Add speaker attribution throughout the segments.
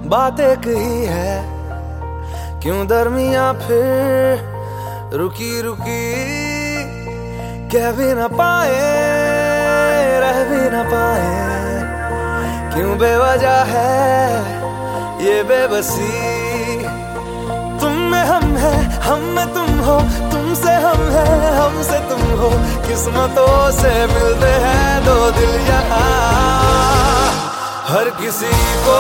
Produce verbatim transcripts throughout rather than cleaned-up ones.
Speaker 1: बात एक ही है, क्यों दरमिया फिर रुकी रुकी, कह भी न पाए रह भी न पाए, क्यों बेवजह है ये बेबसी। तुम में हम है, हम में तुम हो, तुमसे हम है, हमसे तुम हो, किस्मतों से मिलते हैं दो दिल यहाँ। हर किसी को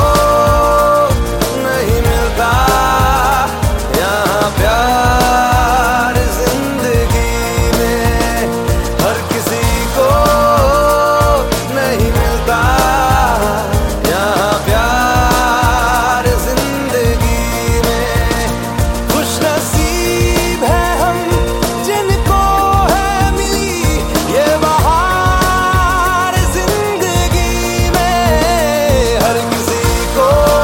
Speaker 1: नहीं मिलता यहाँ प्यार जिंदगी में, हर किसी को नहीं मिलता यहाँ प्यार जिंदगी में। खुश नसीब है हम जिनको है मिली ये बहार जिंदगी में, हर किसी को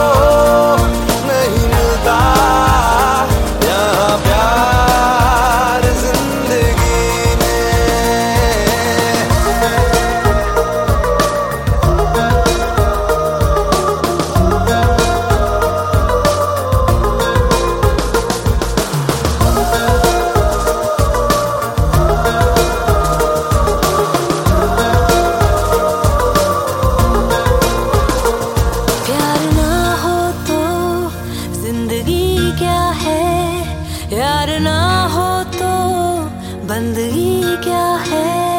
Speaker 1: नहीं मिलता यहाँ प्यार जिंदगी में।
Speaker 2: प्यार ना हो तो जिंदगी क्या है, यार ना हो तो बंदगी क्या है।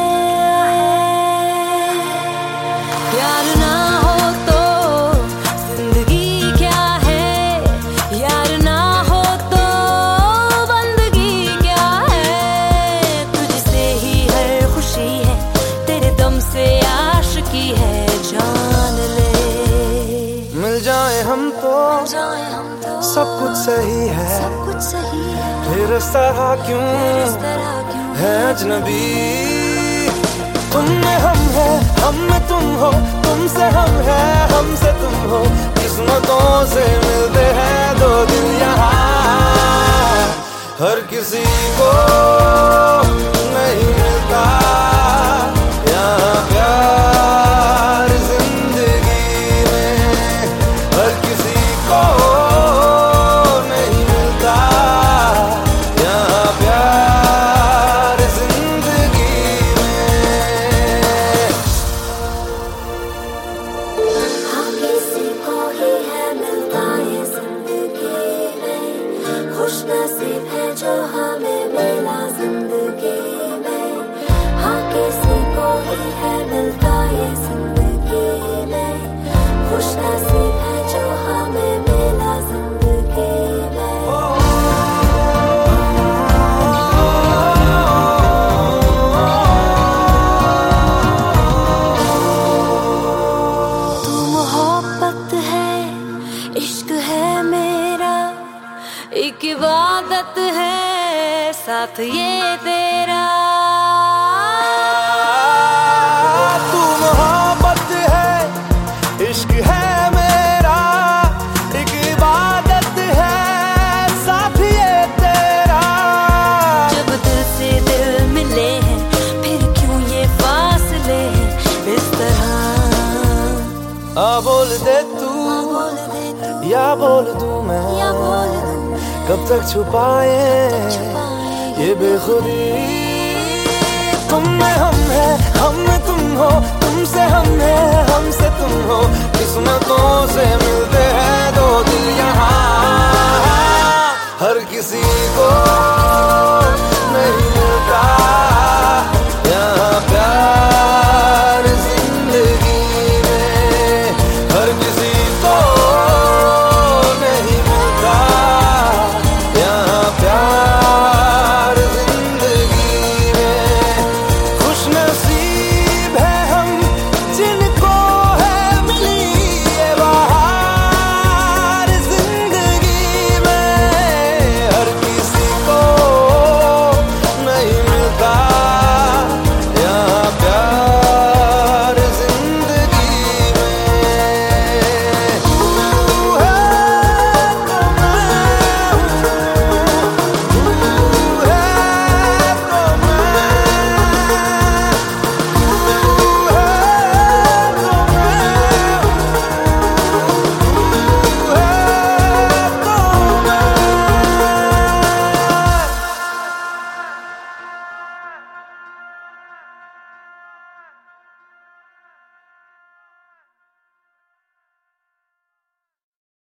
Speaker 2: प्यार ना हो तो जिंदगी क्या है, यार ना हो तो बंदगी क्या है। तुझसे ही हर खुशी है, तेरे दम से आशिकी है, जान ले।
Speaker 1: मिल जाए हम तो
Speaker 2: जाए हम तो
Speaker 1: सब कुछ सही है,
Speaker 2: सब कुछ सही है,
Speaker 1: फिर इस तरह क्यों
Speaker 2: इस तरह क्यों
Speaker 1: है अजनबी। तुम में हम है, हम में तुम हो, तुमसे हम है, हमसे तुम हो, किस्मतों से मिलते हैं दो दिल यहाँ। हर किसी को नहीं मिलता यहाँ प्यार जिंदगी में, हर किसी को नहीं मिलता यहाँ प्यार जिंदगी में।
Speaker 2: हाँ किसी को ही है मिलता ये जिंदगी में, खुश नसीब है जो हमें मिला जिंदगी में। हाँ किसी को ही है मिलता ये जिंदगी में, खुश नसीब है जो हमें मिला जिंदगी में। तू मोहब्बत है, इश्क है मेरा, एक इबादत है साथ ये तेरा।
Speaker 1: तू मोहब्बत है, इश्क है मेरा, एक इबादत है साथ ये तेरा।
Speaker 2: जब दिल से दिल मिले हैं, फिर क्यों ये फासले हैं इस तरह।
Speaker 1: आ बोल दे तू
Speaker 2: बोल दे तू
Speaker 1: या बोल दूं मैं,
Speaker 2: या बोल दूं,
Speaker 1: कब तक छुपाए ये बेखुदी। तुम में हम है, हम में तुम हो, तुमसे हम है, हमसे तुम हो, किस्मतों से मिलते हैं दो दिल यहाँ। हर किसी को नहीं